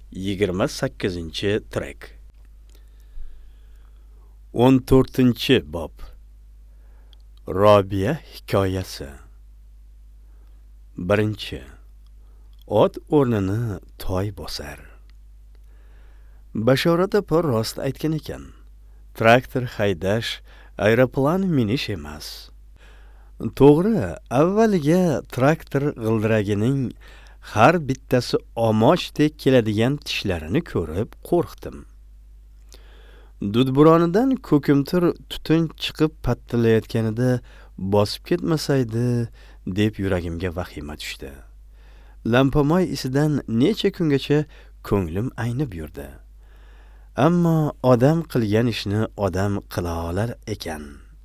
28-trek. 14-bob. Robiya hikoyasi. 1. Ot o'rnini toy bosar. Bashorat opa rost aytgan ekan. Traktor haydash, aeroplan minish emas. To'g'ri, avvaliga traktor g'ildiragining har bittasi omochdek keladigan tishlarini ko'rib qo'rqdim. Dudburonidan ko'kimtir tutun chiqib pattalayotganida bosib ketmasaydi deb yuragimga vahima tushdi. Lampamoy isidan necha kungacha ko'nglim aynib yurdi. Ammo odam qilgan ishni odam qila olar ekan.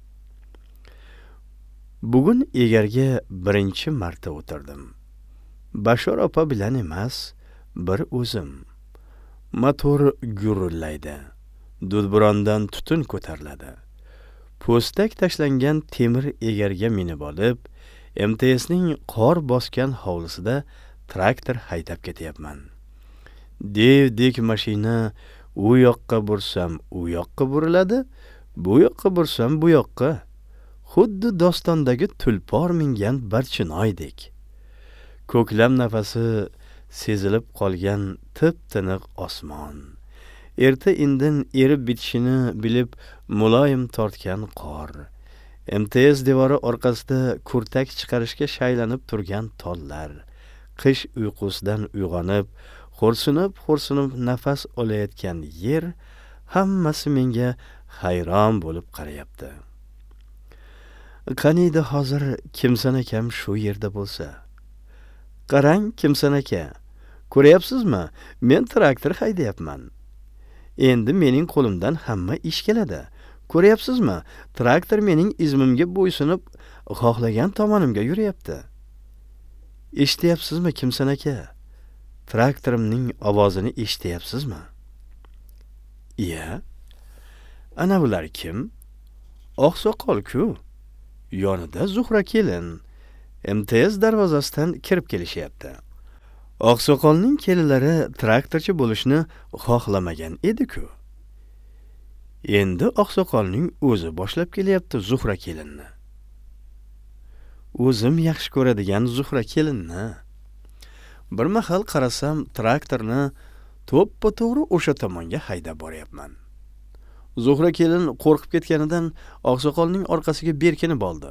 Bugun egarga birinchi marta o'tirdim. Bashor opa bilan emas, bir o'zim. Motor gurullaydi. Dudburondan tutun ko'tariladi. Po'stak tashlangan temir egarga minib olib, MTSning qor bosgan hovlisida traktor haydab ketyapman. Devdek mashina u yoqqa bursam u yoqqa buriladi, bu yoqqa bursam bu yoqqa. Xuddi dostondagi tulpor mingan barchinoydek. Ko'klam nafasi sezilib qolgan tip-tiniq osmon. Erta indin erib bitishini bilib muloyim tortgan qor. MTS devori orqasida kurtak chiqarishga shaylanib turgan tollar. Qish uyqusidan uyg'onib, xo'rsinib nafas olayotgan yer, hammasi menga hayron bo'lib qarayapti. Qaniydi hozir Kimsan akam shu yerda bo'lsa. Qarang Kimsan aka, ko'ryapsizmi? Men traktor haydayapman. Endi mening qo'limdan hamma ish keladi. Ko'ryapsizmi? Traktor mening izmimga bo'ysunib, xohlagan tomonimga yuryapti. Eshityapsizmi Kimsan aka? Traktorimning ovozini eshityapsizmi? Iya. Ana bular kim? Oqsoqol-ku. Yonida Zuhra kelin. MTS darvozasidan kirib kelishyapti. Oqsoqolning kelinlari traktorchi bo'lishni xohlamagan edi-ku. Endi Oqsoqolning o'zi boshlab kelyapti Zuhra kelinni. O'zim yaxshi ko'radigan Zuhra kelinni. Bir mahal qarasam, traktorni to'ppa-to'g'ri o'sha tomonga haydab boryapman. Zuhra kelin qo'rqib ketganidan Oqsoqolning orqasiga berkinib oldi.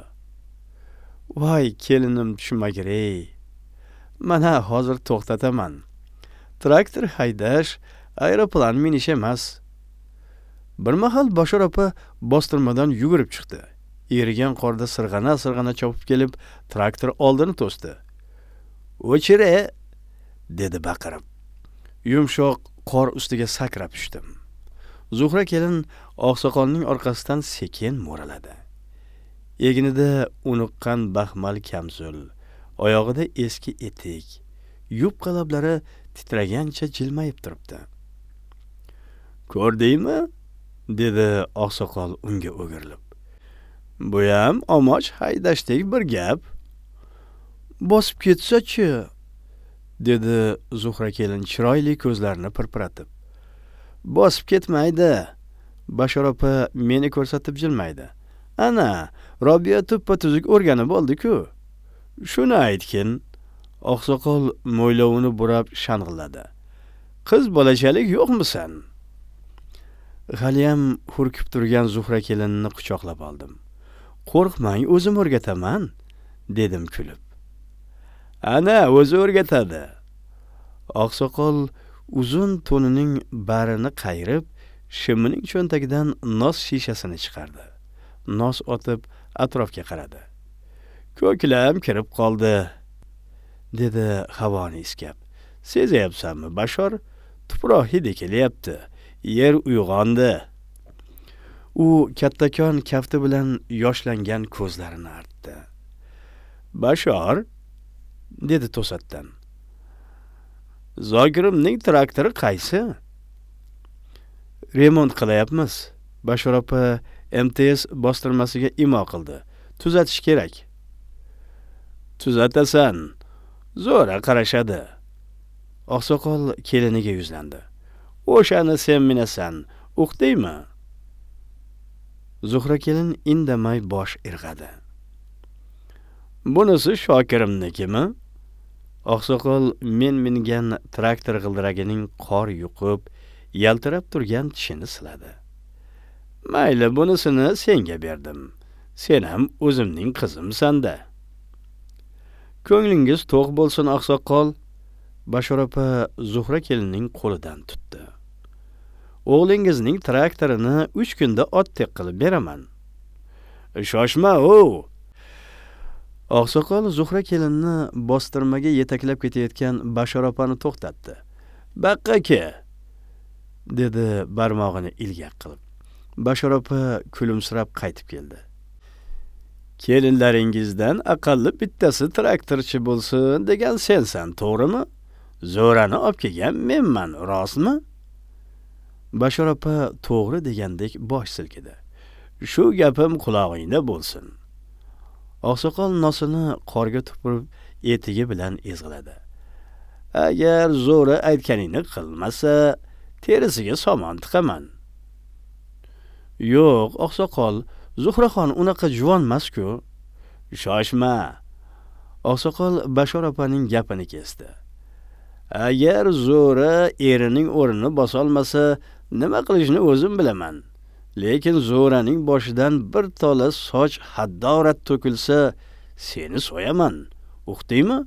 Voy, kelinim tushmagir-ey. Mana hozir to'xtataman. Traktor haydash, aeroplan minish emas. Bir mahal Bashor opa bostirmadan yugurib chiqdi. Erigan qorda sirg'ana chopib kelib, traktor oldini to'sdi. "O'chire!" dedi baqirib. Yumshoq qor ustiga sakrab tushdim. Zuhra kelin Oqsoqolning orqasidan sekin mo'raladi. Egnida unuqqan baxmal kamzul, oyog'ida eski etik, yupqa lablari titragancha jilmayib turibdi. "Ko'rdingmi?" dedi Oqsoqol unga o'girilib. "Bu ham omoch haydashdek bir gap. Bosib ketsa-chi?" dedi Zuhra kelin chiroyli ko'zlarini pirpiratib. "Bosib ketmaydi." Bashor opa meni ko'rsatib jilmaydi. "Ana, Robiya tuppa-tuzuk o'rganib oldi-ku. Shuni aytkin." Oqsoqol mo'ylovini burab shang'illadi. "Qiz bolachalik yo'qmisan?" G'aliyam hurkib turgan Zuhra kelinni quchoqlab oldim. "Qo'rqmang, o'zim o'rgataman", dedim kulib. "Ana, o'zi o'rgatadi." Oqsoqol uzun to'nining barini qayirib, shimining cho'ntagidan nos shishasini chiqardi. Nos otib atrofga qaradi. "Ko'klam kirib qoldi", dedi havoni iskab. "Sezayapsanmi, Bashor? Tuproq hidi kelyapti. Yer uyg'ondi." U kattakon kafti bilan yoshlangan ko'zlarini artdi. "Bashor", dedi to'satdan. "Zokirimning traktori qaysi?" "Remont qilyapmiz." Bashor opa MTS bostirmasiga imo qildi. "Tuzatish kerak." "Tuzatasan. Zo'ra qarashadi." Oqsoqol keliniga yuzlandi. O'shani sen minasan, uqdingmi? Zuhra kelin indamay bosh irg'adi. Bunisi Shokirimnikimi? Oqsoqol men mingan traktor g'ildiragining qor yuqib, yaltirab turgan tishini siladi. Mayli, bunisini senga berdim. Sen ham o'zimning qizimsan-da. Ko'nglingiz to'q bo'lsin, Oqsoqol. Bashor opa Zuhra kelinning qo'lidan tutdi. O'g'lingizning traktorini 3 kunda otdek qilib beraman. Shoshma, o. Oqsoqol Zuhra kelinni bostirmaga yetaklab ketayotgan Bashor opani to'xtatdi. "Baqqa-ke", dedi barmog'ini ilgak qilib. Bashor opa kulimsirab qaytib keldi. "Kelinlaringizdan aqalli bittasi traktorchi bo'lsin degan sensan, to'g'rimi? Zo'rani olib kelgan menman, rostmi?" Bashor opa to'g'ri degandek bosh silkidi. "Shu gapim quloqingda bo'lsin." Oqsoqol nosini qorga tupurib etigi bilan ezg'iladi. "Agar zo'ri aytganingni qilmasa, terisiga somon tiqaman." "Yo'q, Oqsoqol, Zuhraxon unaqa juvonmas-ku." "Shoshma." Oqsoqol Bashor opaning gapini kesdi. "Agar zo'ri erining o'rnini bosolmasa, nima qilishni o'zim bilaman. Lekin zo'raning boshidan bir tola soch haddorat to'kilsa, seni so'yaman. Uqdingmi?"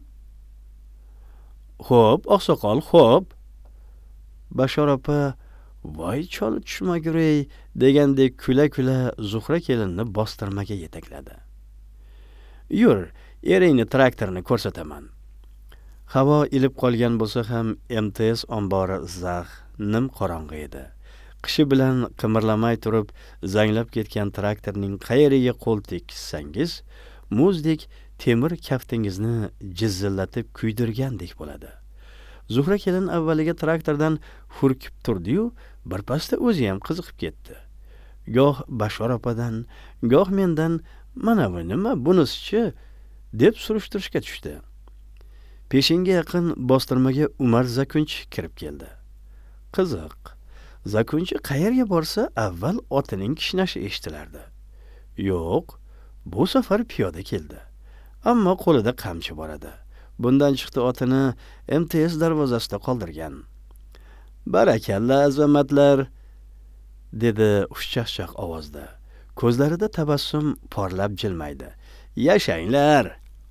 "Xo'p, Oqsoqol, xo'p." Bashor opa "Voy chol tushmagur-ey" degandek kula-kula Zuhra kelinni bostirmaga yetakladi. "Yur, eringni traktorni ko'rsataman." Havo ilib qolgan bo'lsa ham MTS ombori zax, nim qorong'i edi. Qishi bilan qimirlamay turib, zanglab ketgan traktorning qayeriga qo'l teksangiz, muzdek temir kaftingizni jizzillatib kuydirgandek bo'ladi. Zuhra kelin avvaliga traktordan hurkib turdi-yu, birpasda o'zi ham qiziqib ketdi. Goh Bashor opadan, goh mendan "Mana bu nima, bunisi-chi?" deb surishtirishga tushdi. Peshinga yaqin bostirmaga Umar Zakunchi kirib keldi. Qiziq. Zakunchi qayerga borsa, avval otining kishnashi eshitilardi. Yo'q, bu safar piyoda keldi. Ammo qo'lida qamchi bor edi. Bundan chiqdi otini MTS darvozasida qoldirgan. "Barakalla, azamatlar", dedi xushchaqchaq ovozda. Ko'zlarida tabassum porlab jilmaydi. "Yashanglar."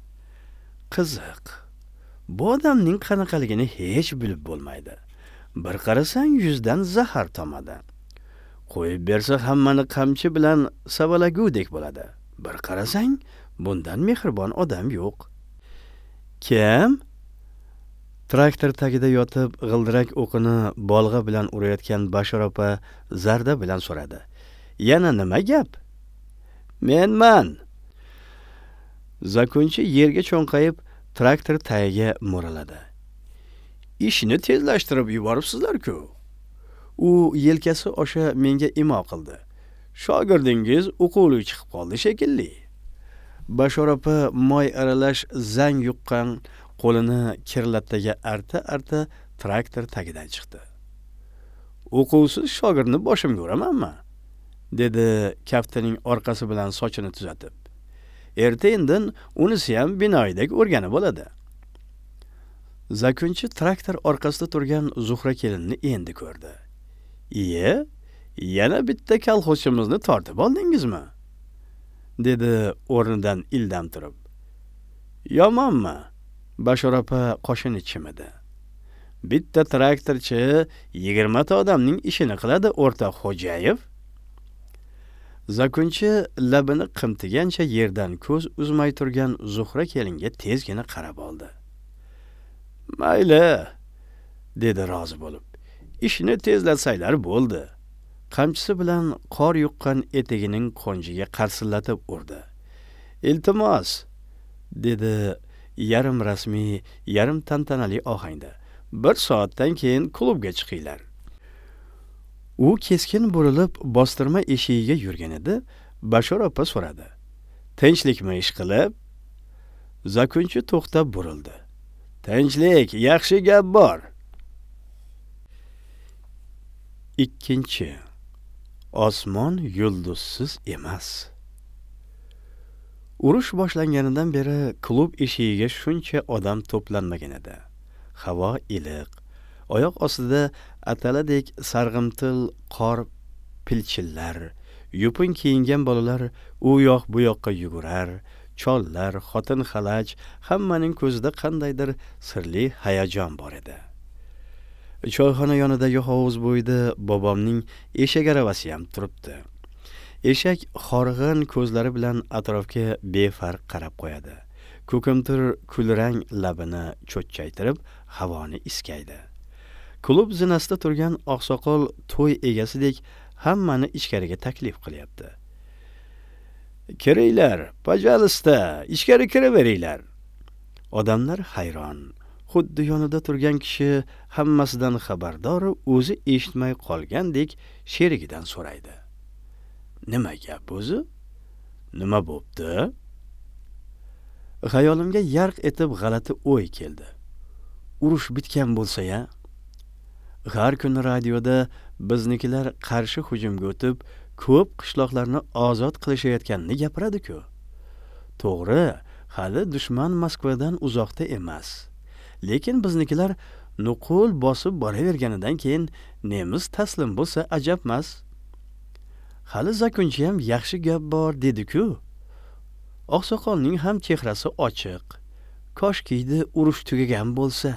Qiziq. Bu odamning qanaqaligini hech bilib bo'lmaydi. Bir qarasang yuzdan zahar tomadi. Qo'yib bersa hammani qamchi bilan savalagudek bo'ladi. Bir qarasang bundan mehribon odam yo'q. "Kim?" Traktor tagida yotib g'ildirak o'qini bolg'a bilan urayotgan Bashor opa zarda bilan so'radi. "Yana nima gap?" "Menman." Zakunchi yerga cho'nqayib traktor tagiga mo'raladi. "Ishni tezlashtirib yuboribsizlar-ku." U yelkasi osha menga imo qildi. "Shogirdingiz o'quvli chiqib qoldi shekilli." Bashor opa moy aralash zang yuqqan qo'lini kirlattaga arta-arta traktor tagidan chiqdi. "O'quvsiz shogirdni boshimga uramanmi?" dedi kaftining orqasi bilan sochini tuzatib. "Erta-indin unisi ham binoyidek o'rganib bo'ladi." Zakunchi traktor orqasida turgan Zuhra kelinni endi ko'rdi. "Iye, yana bitta kolxozchimizni tortib oldingizmi?" dedi o'rnidan ildam turib. "Yomonmi?" Bashor opa qoshini chimidi. "Bitta traktorchi 20 ta odamning ishini qiladi, o'rtoq Xo'jayev." Zakunchi labini qimtigancha yerdan ko'z uzmay turgan Zuhra kelinga tezgina qarab oldi. "Mayli", dedi rozi bo'lib. "Ishni tezlatsanglar bo'ldi." Qamchisi bilan qor yuqqan etigining qo'njiga qarsillatib urdi. "Iltimos", dedi yarim rasmiy, yarim tantanali ohangda. "1 soatdan keyin klubga chiqinglar." U keskin burilib bostirma eshigiga yurgan edi. Bashor opa so'radi. "Tinchlikmi ish qilib?" Zakunchi to'xtab burildi. "Tinchlik, yaxshi gap bor", 2. Osmon yulduzsiz emas. Urush boshlanganidan beri klub eshigiga shuncha odam to'planmagan edi. Havo iliq, oyoq ostida ataladek sarg'imtil qor pilchillar, yupun kiyingan bolalar u yoq bu yoqqa yugurar, chollar, xotin xalaj, hammaning ko'zida qandaydir sirli hayajon bor edi. Choyxona yonidagi hovuz bo'yida bobomning eshak aravasi ham turibdi. Eshak horg'in ko'zlari bilan atrofga befarq qarab qo'yadi. Ko'kimtir kulrang labini cho'chchaytirib havoni iskaydi. Klub zinasida turgan oqsoqol to'y egasidek hammani ichkariga taklif qilyapti. Kiringlar, pajalista, ichkari kiraveringlar. Odamlar hayron. Xuddi yonida turgan kishi hammasidan xabardor, o'zi eshitmay qolgandek sherigidan so'raydi. Nima gap o'zi? Nima bo'pti? Xayolimga yarq etib g'alati o'y keldi. Urush bitgan bo'lsa-ya? Har kuni radioda biznikilar qarshi hujumga o'tib, ko'p qishloqlarni ozod qilishayotganini gapiradi-ku. To'g'ri, hali dushman Moskvadan uzoqda emas. Lekin biznikilar nuqul bosib boraverganidan keyin nemis taslim bo'lsa ajabmas. Hali zakunchi ham yaxshi gap bor dedi-ku. Oqsoqolning ham chehrasi ochiq. Koshkiydi urush tugagan bo'lsa.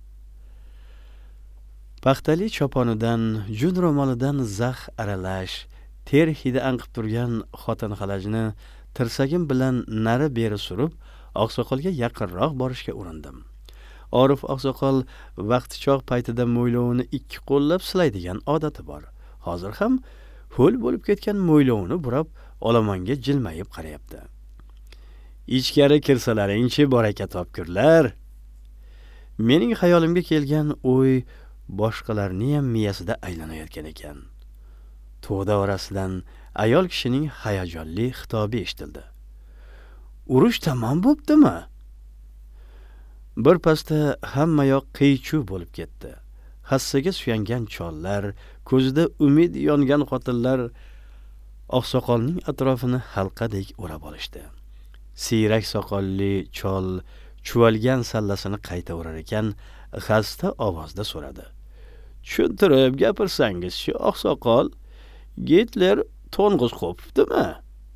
Paxtali choponidan, jun ro'molidan zax aralash, ter hidi anqib turgan xotin xalajni tirsagim bilan nari beri surib, oqsoqolga yaqinroq borishga urindim. Orif oqsoqol vaqtichoq paytida mo'ylovini ikki qo'llab silaydigan odati bor. Hozir ham ho'l bo'lib ketgan mo'ylovini burab olomonga jilmayib qarayapti. Ichkari kirsalaringchi, baraka topkurlar. Mening xayolimga kelgan o'y boshqalarning ham miyasida aylanayotgan ekan. To'da orasidan ayol kishining hayajonli xitobi eshitildi. Urush tamom bo'ptimi? Bir pasda hamma yoq qiy-chuv bo'lib ketdi. Hassaga suyangan chollar, ko'zida umid yongan xotinlar oqsoqolning atrofini halqadek o'rab olishdi. Siyrak soqolli chol chuvalgan sallasini qayta o'rar ekan, xasta ovozda so'radi. Tushuntirib gapirsangiz-chi, oqsoqol, Gitler to'ng'iz qo'pibdimi?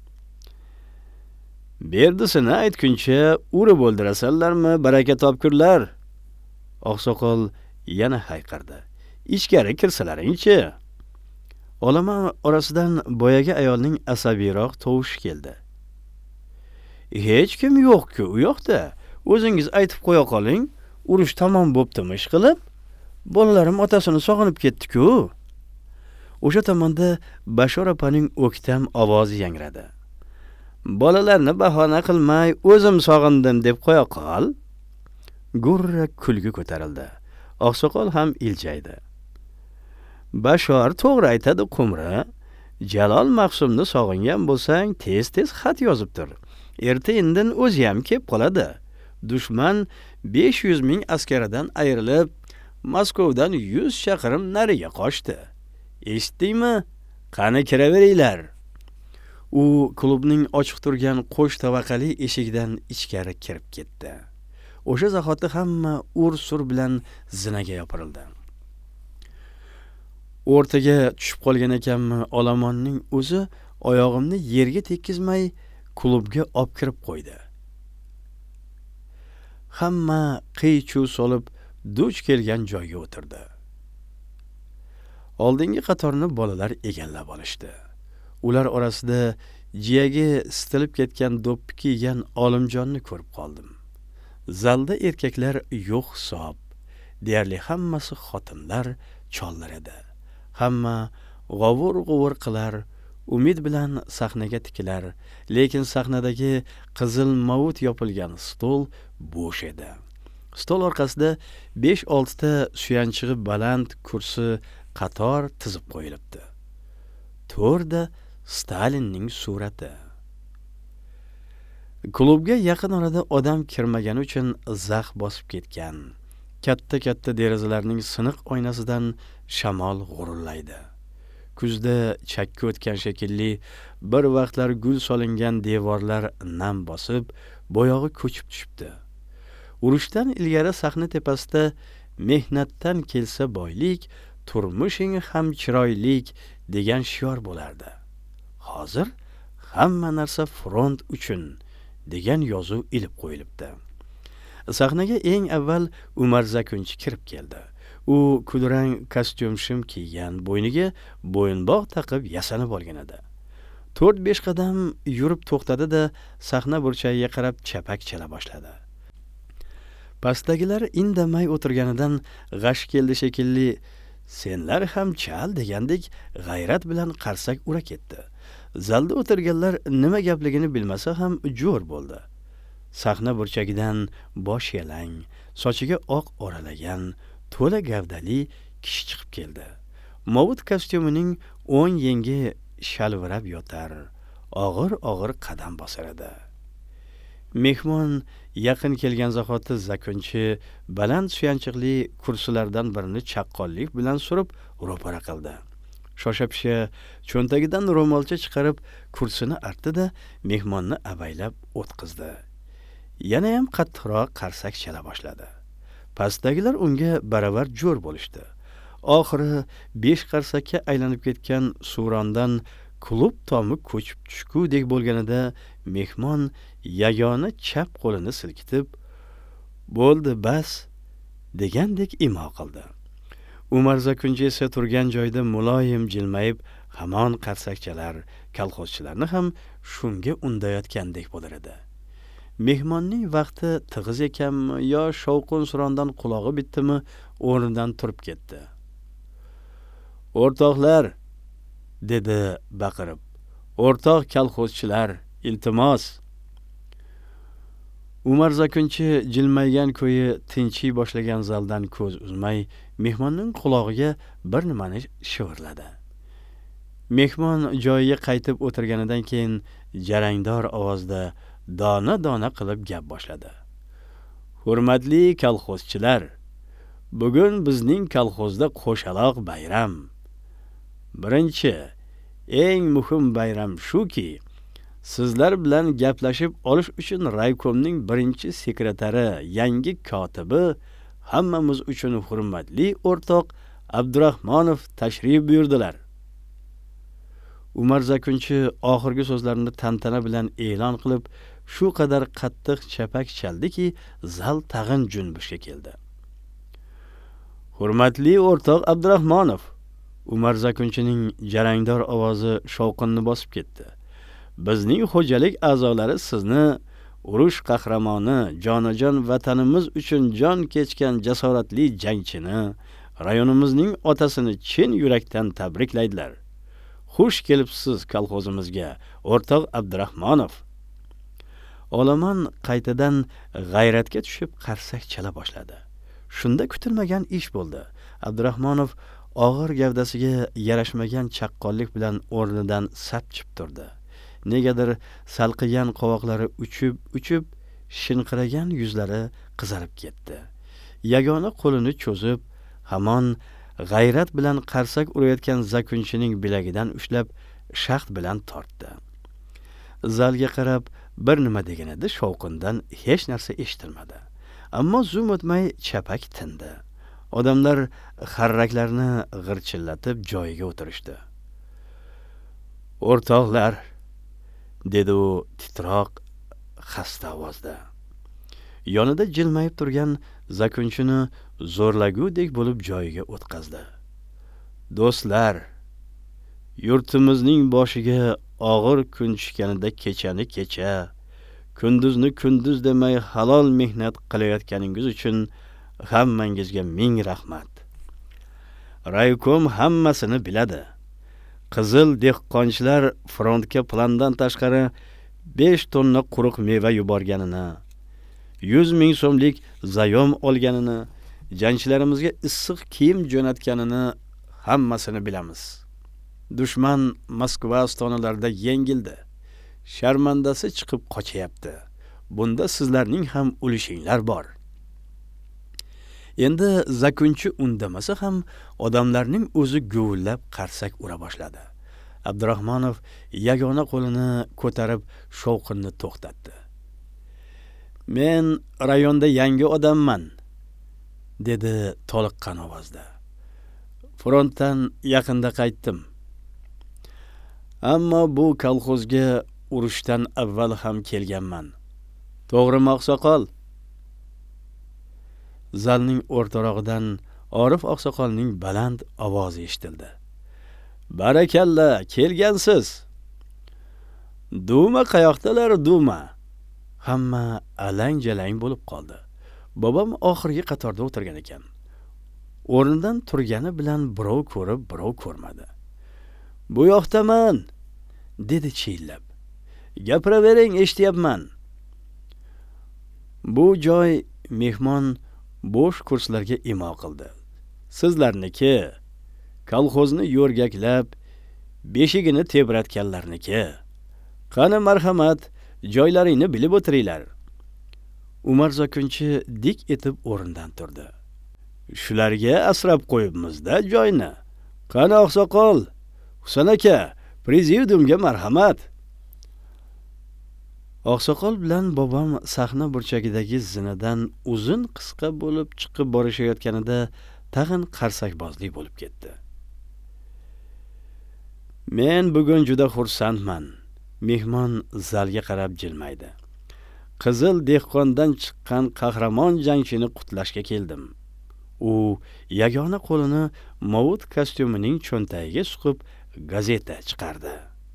Berdisini aytguncha urib o'ldirasanlarmi, baraka topkurlar? Oqsoqol yana hayqirdi. Ichkari kirsalaringchi. Olama orasidan boyaga ayolning asabiyroq tovushi keldi. Hech kim yo'q-ku u yoqda. O'zingiz aytib qo'ya qoling, urush tamom bo'ptimi ish qilib? Bolalarim otasini sog'inib ketdi-ku. O'sha tomonda Bashor opaning o'ktam ovozi yangradi. Bolalarni bahona qilmay, o'zim sog'indim deb qo'ya qol. Gurra kulgi ko'tarildi. Oqsoqol ham iljaydi. Bashor to'g'ri aytadi, Qumri. Jalol Maqsumni sog'ingan bo'lsang, tez-tez xat yozib tur. Erta-indin o'zi ham kelib qoladi. Dushman 500 ming askaridan ayrilib, Moskvadan 100 chaqirim nariga qochdi. Eshitdingmi? Qani kiraveringlar. U klubning ochiq turgan qo'sh tabaqali eshigidan ichkari kirib ketdi. O'sha zahoti hamma ur-sur bilan zinaga yopirildi. O'rtaga tushib qolgan ekanmi, olomonning o'zi oyog'imni yerga tekkizmay klubga olib kirib qo'ydi. Hamma qiy-chuv solib duch kelgan joyga o'tirdi. Oldingi qatorni bolalar egallab olishdi. Ular orasida jiyagi sitilib ketgan do'ppi kiygan Olimjonni ko'rib qoldim. Zalda erkaklar yo'q hisob. Deyarli hammasi xotinlar, chollar edi. Hamma g'ovur-g'uvur qilar, umid bilan sahnaga tikilar, lekin sahnadagi qizil mavut yopilgan stol bo'sh edi. Stol orqasida 5-6 ta suyanchig'i baland kursi qator tizib qo'yilibdi. To'rda Stalinning surati. Klubga yaqin orada odam kirmagani uchun zax bosib ketgan. Katta-katta derazalarning siniq oynasidan shamol g'urullaydi. kuzda chakka o'tgan shekilli bir vaqtlar gul solingan devorlar nam bosib, bo'yog'i ko'chib tushibdi. Urushdan ilgari sahna tepasida mehnatdan kelsa boylik, turmushing ham chiroylik degan shior bo'lardi. Hozir hamma narsa front uchun degan yozuv ilib qo'yilibdi. Sahnaga eng avval Umar Zakunchi kirib keldi. U kulrang kostyum shim kiygan, bo'yniga bo'yinbog' taqib yasanib olgan edi. 4-5 qadam yurib to'xtadi-da, sahna burchagiga qarab chapak chala boshladi. Pastdagilar indamay o'tirganidan g'ash keldi shekilli, senlar ham chal degandek g'ayrat bilan qarsak ura ketdi. Zalda o'tirganlar nima gapligini bilmasa ham jo'r bo'ldi. Sahna burchagidan bosh yalang, sochiga oq oralagan, to'la gavdali kishi chiqib keldi. Movut kostyumining o'ng yengi shalvirab yotar, og'ir-og'ir qadam bosar edi. Mehmon yaqin kelgan zahoti Zakunchi baland suyanchiqli kursilardan birini chaqqonlik bilan surib ro'para qildi. Shosha-pisha cho'ntagidan ro'molcha chiqarib kursini artdi-da, mehmonni avaylab o'tqizdi. Yana ham qattiqroq qarsak chala boshladi. Pastdagilar unga baravar jo'r bo'lishdi. Oxiri 5 qarsakka aylanib ketgan surondan klub tomi ko'chib tushgudek bo'lganida mehmon yagona chap qo'lini silkitib, "Bo'ldi, bas" degandek imo qildi. Umar Zakunchi esa turgan joyda muloyim jilmayib, hamon qarsakchalar, kolxozchilarni ham shunga undayotgandek bo'lar edi. Mehmonning vaqti tig'iz ekanmi yo shovqin surondan qulog'i bitdimi, o'rnidan turib ketdi. "O'rtoqlar", dedi baqirib. "O'rtoq kolxozchilar, iltimos." Umar Zakunchi jilmaygan ko'yi tinchiy boshlagan zaldan ko'z uzmay, mehmonning qulog'iga bir nimani shivirladi. Mehmon joyiga qaytib o'tirganidan keyin jarangdor ovozda dona-dona qilib gap boshladi. "Hurmatli kolxozchilar, bugun bizning kolxozda qo'shaloq bayram. Birinchi, eng muhim bayram shuki, sizlar bilan gaplashib olish uchun raykomning birinchi sekretari, yangi kotibi, hammamiz uchun hurmatli o'rtoq Abdurahmonov tashrif buyurdilar." Umar Zakunchi oxirgi so'zlarini tantana bilan e'lon qilib, shu qadar qattiq chapak chaldiki, zal tag'in junbushga keldi. "Hurmatli o'rtoq Abdurahmonov", Umar Zakunchining jarangdor ovozi shovqinni bosib ketdi. "Bizning xo'jalik a'zolari sizni urush qahramoni, jonajon vatanimiz uchun jon kechgan jasoratli jangchini, rayonimizning otasini chin yurakdan tabriklaydilar. Xush kelibsiz kolxozimizga, o'rtoq Abdurahmonov." Olomon qaytadan g'ayratga tushib qarsak chala boshladi. Shunda kutilmagan ish bo'ldi. Abdurahmonov og'ir gavdasiga yarashmagan chaqqonlik bilan o'rnidan sapchib turdi. Negadir salqigan qovoqlari uchib, shinqiragan yuzlari qizarib ketdi. Yagona qo'lini cho'zib, hamon g'ayrat bilan qarsak urayotgan Zakunchining bilagidan ushlab, shaxt bilan tortdi. Zalga qarab bir nima deganida shovqindan hech narsa eshitilmadi. Ammo zum o'tmay chapak tindi. Odamlar xarraklarni g'irchillatib joyiga o'tirishdi. "O'rtoqlar", dedi u titroq, xasta ovozda. Yonida jilmayib turgan Zakunchini zo'rlagudek bo'lib joyiga o'tkazdi. "Do'stlar, yurtimizning boshiga og'ir kun tushganida kechani kecha, kunduzni kunduz demay halol mehnat qilayotganingiz uchun hammangizga ming rahmat. Raykom hammasini biladi. Qizil dehqonchilar frontga plandan tashqari 5 tonna quruq meva yuborganini, 100 ming so'mlik zayom olganini, jangchilarimizga issiq kiyim jo'natganini hammasini bilamiz. Dushman Moskva ostonalarida yengildi. Sharmandasi chiqib qochyapti. Bunda sizlarning ham ulishinglar bor. Endi Zakunchi undamasa ham odamlarning o'zi guvillab qarsak ura boshladi. Abdurahmonov yagona qo'lini ko'tarib shovqinni to'xtatdi. Men rayonda yangi odamman, dedi toliqqan ovozda. Frontdan yaqinda qaytdim. Ammo bu kolxozga urushdan avval ham kelganman. To'g'rimi, oqsoqol? Zalning o'rtarog'idan Orif oqsoqolning baland ovozi eshitildi. Barakalla, kelgansiz. Duma qayoqdalar, duma? Hamma alang-jalang bo'lib qoldi. Bobom oxirgi qatorda o'tirgan ekan. O'rnidan turgani bilan birov ko'rib, birov ko'rmadi. Bu yoqdaman, dedi chiyillab. Gapiravering, eshityapman. Bu joy mehmon bo'sh kurslarga imo qildi. Sizlarniki, kolxozni yo'rgaklab, beshigini tebratganlarniki. Qani marhamat, joylaringni bilib o'tiringlar. Umar Zakunchi dik etib o'rnidan turdi. Shularga asrab qo'yibmiz-da joyni. Qani oqsoqol, Husan aka, prezidiumga marhamat. Oqsoqol bilan bobom sahna burchagidagi zinadan uzun qisqa bo'lib chiqib borishayotganida tag'in qarsakbozlik bo'lib ketdi. Men bugun juda xursandman. Mehmon zalga qarab jilmaydi. Qizil dehqondan chiqqan qahramon jangchini qutlashga keldim. U yagona qo'lini movut kostyumining cho'ntagiga suqib gazeta chiqardi.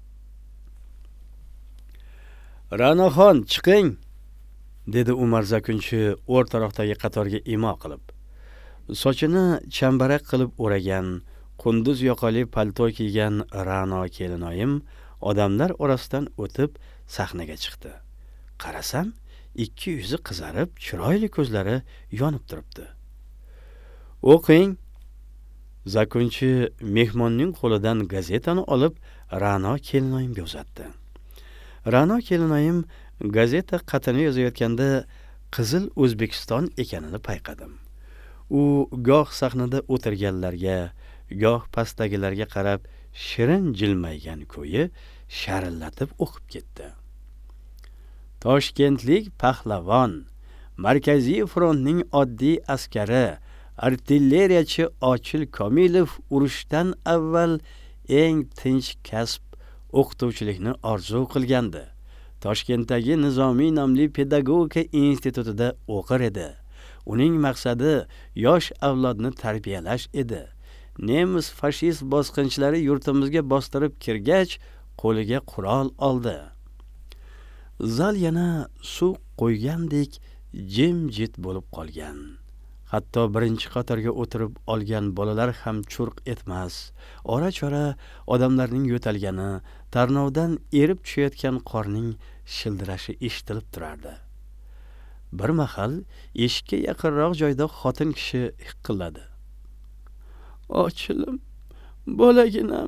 Ra'noxon, chiqing, dedi Umar Zakunchi o'rtaroqdagi qatorga imo qilib. Sochini chambarak qilib o'ragan, qunduz yoqali palto kiygan Ra'no kelinoyim odamlar orasidan o'tib sahnaga chiqdi. Qarasam, ikki yuzi qizarib, chiroyli ko'zlari yonib turibdi. O'qing. Zakunchi mehmonning qo'lidan gazetani olib Ra'no kelinoyimga uzatdi. Ra'no kelinoyim gazeta qatini yozayotganda Qizil O'zbekiston ekanini payqadim. U goh sahnada o'tirganlarga, goh pastdagilarga qarab shirin jilmaygan ko'yi sharillatib o'qib ketdi. Toshkentlik pahlavon, Markaziy frontning oddiy askari, artilleriyachi Ochil Komilov urushdan avval eng tinch kasb o'qituvchilikni orzu qilgandi. Toshkentdagi Nizomiy nomli pedagogika institutida o'qir edi. Uning maqsadi yosh avlodni tarbiyalash edi. Nemis fashist bosqinchilari yurtimizga bostirib kirgach, qo'liga qurol oldi. Zal yana suv qo'ygandek jim-jit bo'lib qolgan. Hatto birinchi qatorga o'tirib olgan bolalar ham churq etmas. Ora-chora odamlarning yo'talgani, tarnovdan erib tushayotgan qorning shildirashi eshitilib turardi. Bir mahal eshikka yaqinroq joyda xotin kishi hiqilladi. Ochilim, bolaginam.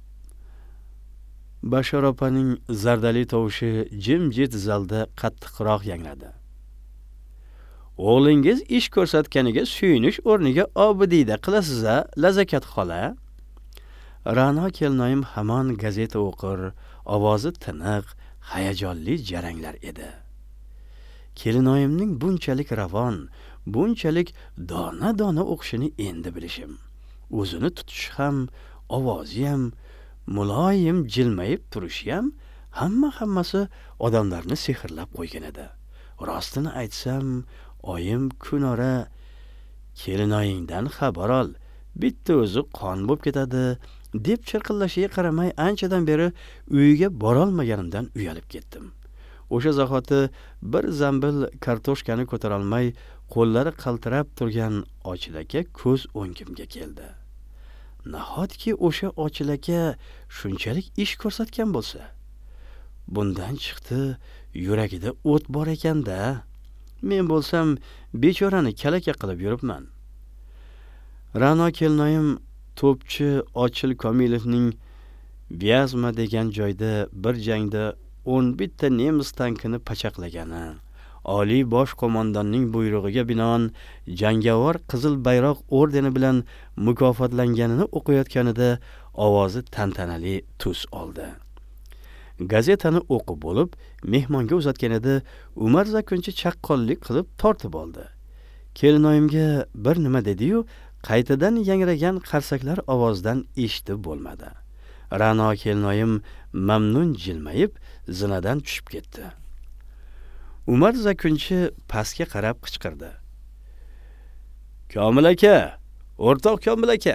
Bashor opaning zardali tovushi jim-jit zalda qattiqroq yangradi. O'g'lingiz ish ko'rsatganiga suyunish o'rniga obidiyda qilasiz-a, Lazakat xola? Ra'no kelinoyim hamon gazeta o'qir, ovozi tiniq, hayajonli jaranglar edi. Kelinoyimning bunchalik ravon, bunchalik dona-dona o'qishini endi bilishim. O'zini tutish ham, ovozi ham, muloyim jilmayib turishi ham hammasi odamlarni sehrlab qo'ygan edi. Rostini aytsam, oyim kunora kelinoyingdan xabar ol, bitta o'zi qon bo'lib ketadi, deb chirqillashiga qaramay anchadan beri uyiga borolmaganimdan uyalib ketdim. O'sha zahoti bir zambil kartoshkani ko'tara olmay, qo'llari qaltirab turgan Ochil aka ko'z o'ngimga keldi. Nahotki o'sha Ochil aka shunchalik ish ko'rsatgan bo'lsa, bundan chiqdi yuragida o't bor ekan-da. Men bo'lsam bechorani kalaka qilib yuribman. Ra'no kelinoyim to'pchi Ochil Komilovning Vyazma degan joyda bir jangda 11 ta nemis tankini pachaqlagani, Oliy bosh qo'mondonning buyrug'iga binoan jangovar Qizil bayroq ordeni bilan mukofotlanganini o'qiyotganida ovozi tantanali tus oldi. Gazetani o'qib bo'lib, mehmonga uzatganida Umar Zakunchi chaqqonlik qilib tortib oldi. Kelinoyimga bir nima dedi-yu, qaytadan yangragan qarsaklar ovozidan eshitib bo'lmadi. Ra'no kelinoyim mamnun jilmayib zinadan tushib ketdi. Umar Zakunchi pastga qarab qichqirdi. Komil aka, o'rtoq Komil aka.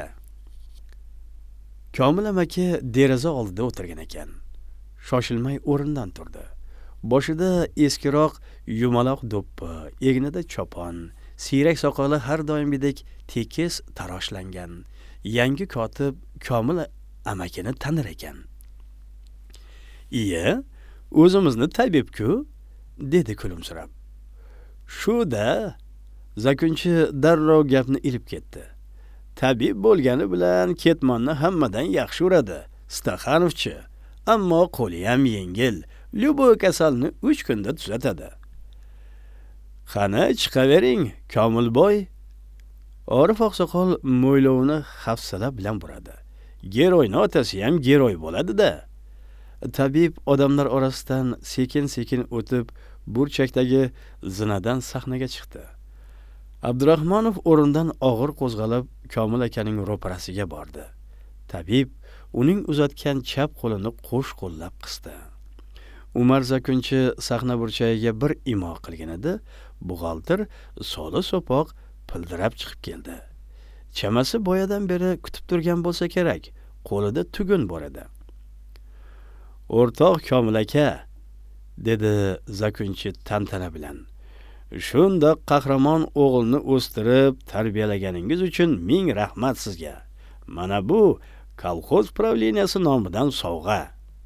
Komil amaki deraza oldida o'tirgan ekan. Shoshilmay o'rnidan turdi. Boshida eskiroq yumaloq do'ppi, egnida chopon, siyrak soqoli har doimgidek tekis taroshlangan. Yangi kotib Komil amakini tanir ekan. "Iye, o'zimizni tabib-ku", dedi kulimsirab. "Shu-da", Zakunchi darrov gapni ilib ketdi. "Tabib bo'lgani bilan ketmonni hammadan yaxshi uradi, Staxanovchi. Ammo qo'li ham yengil, lyuboy kasalni 3 kunda tuzatadi." "Qani chiqavering, Komilboy." Orif oqsoqol mo'ylovini hafsala bilan buradi. "Geroyning otasi ham geroy bo'ladi-da." Tabib odamlar orasidan sekin-sekin o'tib, burchakdagi zinadan sahnaga chiqdi. Abdurahmonov o'rindan og'ir qo'zg'alib, Komil akaning ro'parasiga bordi. Tabib uning uzatgan chap qo'lini qo'sh qo'llab qisdi. Umar Zakunchi sahna burchagiga bir imo qilgan edi, buxgalter soli so'poq pildirab chiqib keldi. Chamasi boyadan beri kutib turgan bo'lsa kerak, qo'lida tugun bor edi. "O'rtoq Komil aka", dedi Zakunchi tantana bilan. "Shundoq qahramon o'g'ilni o'stirib, tarbiyalaganingiz uchun ming rahmat sizga. Mana bu kolxoz pravleniyasi nomidan sovg'a."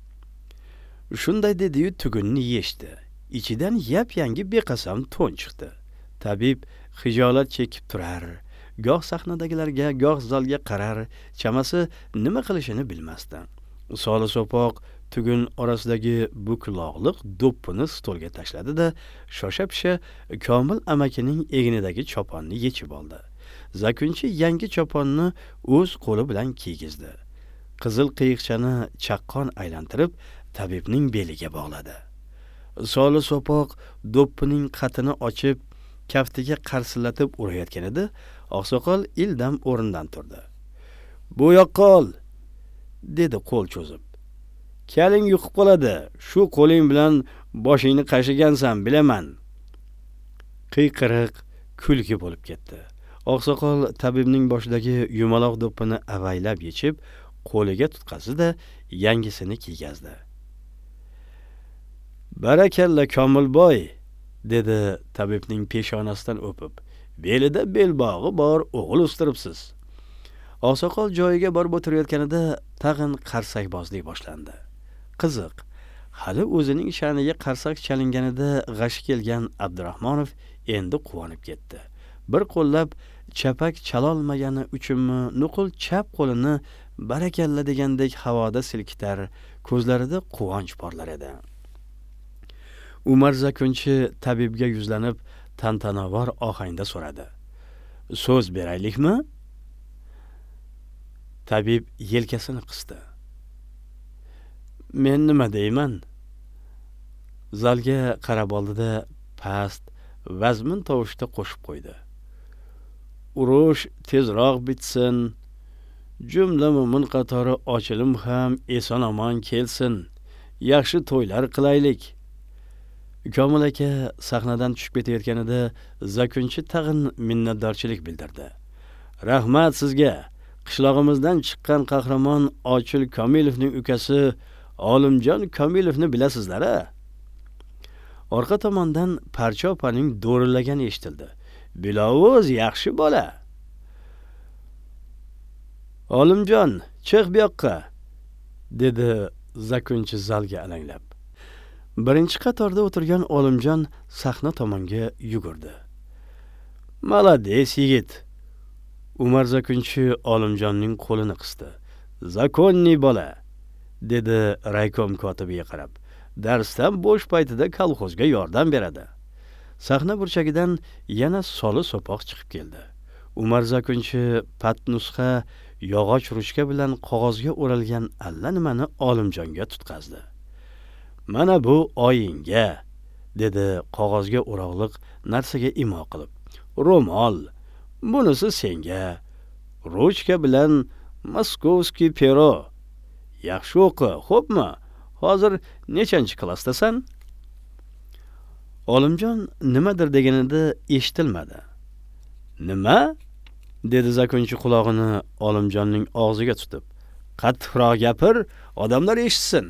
Shunday dedi-yu tugunni yechdi. Ichidan yap-yangi beqasam to'n chiqdi. Tabib hijolat chekib turar, goh sahnadagilarga, goh zalga qarar, chamasi nima qilishini bilmasdi. Soli so'poq tugun orasidagi buklog'liq do'ppini stolga tashladi-da, shosha-pisha Komil amakining egnidagi choponni yechib oldi. Zakunchi yangi choponni o'z qo'li bilan kiygizdi. Qizil qiyiqchani chaqqon aylantirib, tabibning beliga bog'ladi. Soli so'poq do'ppining qatini ochib, kaftiga qarsillatib urayotgan edi, oqsoqol ildam o'rnidan turdi. "Bu yoqqa ol", dedi qo'l cho'zib. "Kaling yuqib qoladi. Shu qo'ling bilan boshingni qashigansan, bilaman." Qiyqiriq kulgi bo'lib ketdi. Oqsoqol tabibning boshidagi yumaloq do'ppini avaylab yechib, qo'liga tutqazdi-da, yangisini kiygazdi. "Barakalla Komilboy", dedi tabibning peshonasidan o'pib. "Belida belbog'i bor o'g'il o'stiribsiz." Oqsoqol joyiga borib o'tirayotganida tag'in qarsakbozlik boshlandi. Qiziq, hali o'zining sha'niga qarsak chalinganida g'ashi kelgan Abdurahmonov endi quvonib ketdi. Bir qo'llab chapak chalolmagani uchunmi, nuqul chap qo'lini barakalla degandek havoda silkitar, ko'zlarida quvonch porlar edi. Umar Zakunchi tabibga yuzlanib, tantanavor ohangda so'radi. "So'z beraylikmi?" Tabib yelkasini qisdi. "Men nima deyman?" Zalga qarab oldida past, vazmin tovushda qo'shib qo'ydi. "Urush tezroq bitsin, jumla mo'min qatori ochilim ham eson-omon kelsin, yaxshi to'ylar qilaylik." Komil aka sahnadan tushib ketayotganida Zakunchi tag'in minnatdorchilik bildirdi. "Rahmat sizga. Qishlog'imizdan chiqqan qahramon Ochil Komilovning ukasi Olimjon Komilovni bilasizlar-a?" Orqa tomondan Parcha opaning do'rillagani eshitildi. "Bilovoz yaxshi bola." "Olimjon, chiq bu yoqqa", dedi Zakunchi zalga alanglab. Birinchi qatorda o'tirgan Olimjon sahna tomonga yugurdi. "Malades yigit." Umar Zakunchi Olimjonning qo'lini qisdi. "Zakonni bola", dedi raykom kotibiga qarab. "Darsdan bo'sh paytida kolxozga yordam beradi." Sahna burchagidan yana soli so'poq chiqib keldi. Umar Zakunchi patnusxa yog'och ruchka bilan qog'ozga o'ralgan allanimani Olimjonga tutqazdi. "Mana bu oyingga", dedi qog'ozga o'roqliq narsaga imo qilib. "Ro'mol, bunisi senga. Ruchka bilan Moskovskiy pero. Yaxshi o'qi, xo'pmi? Hozir nechanchi klassdasan?" Olimjon nimadir deganida eshitilmadi. "Nima?" dedi Zakunchi qulog'ini Olimjonning og'ziga tutib. "Qattiqroq gapir, odamlar eshitsin."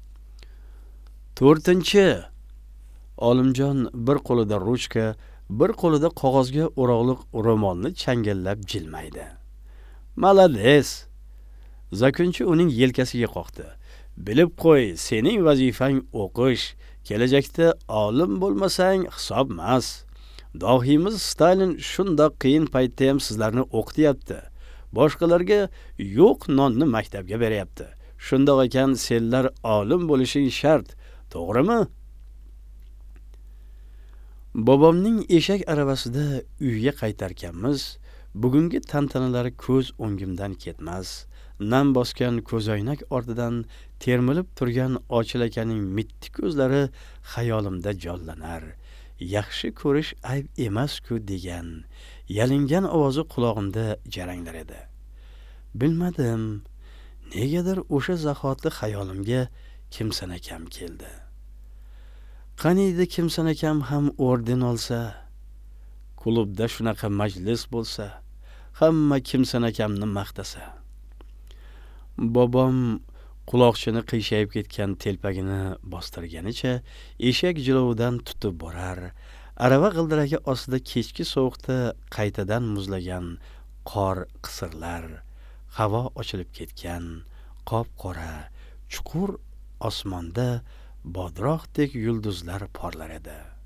4-chi. Olimjon bir qo'lida ruchka, bir qo'lida qog'ozga o'roqliq ro'molni changallab jilmaydi. "Malades." Zakunchi uning yelkasiga qoqdi. "Bilib qo'y, sening vazifang o'qish. Kelajakda olim bo'lmasang hisobmas. Dohiymiz Stalin shundoq qiyin paytda ham sizlarni o'qityapti. Boshqalarga yo'q nonni maktabga beryapti. Shundoq ekan, senlar olim bo'lishing shart. To'g'rimi?" Bobomning eshak aravasida uyga qaytarkanmiz, bugungi tantanalari ko'z o'ngimdan ketmas. Nam bosgan ko'zoynak ortidan termilib turgan Ochil akaning mitti ko'zlari xayolimda jonlanar. "Yaxshi ko'rish ayb emas-ku" degan yalingan ovozi qulog'imda jaranglar edi. Bilmadim, negadir o'sha zahoti xayolimga Kimsan akam keldi. Qaniydi Kimsan akam ham orden olsa, klubda shunaqa majlis bo'lsa, hamma Kimsan akamni maqtasa. Bobom quloqchini qiyshayib ketgan telpagini bostirganicha eshak jilovidan tutib borar. Arava g'ildiragi ostida kechki sovuqda qaytadan muzlagan qor qisirlar. Havo ochilib ketgan, qop-qora, chuqur osmonda bodroqdek yulduzlar porlar edi.